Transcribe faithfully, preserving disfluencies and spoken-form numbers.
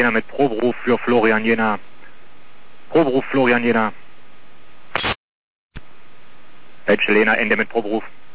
Lena mit Proberuf für Florian Jena. Proberuf Florian Jena. Edge Lena, Ende mit Proberuf.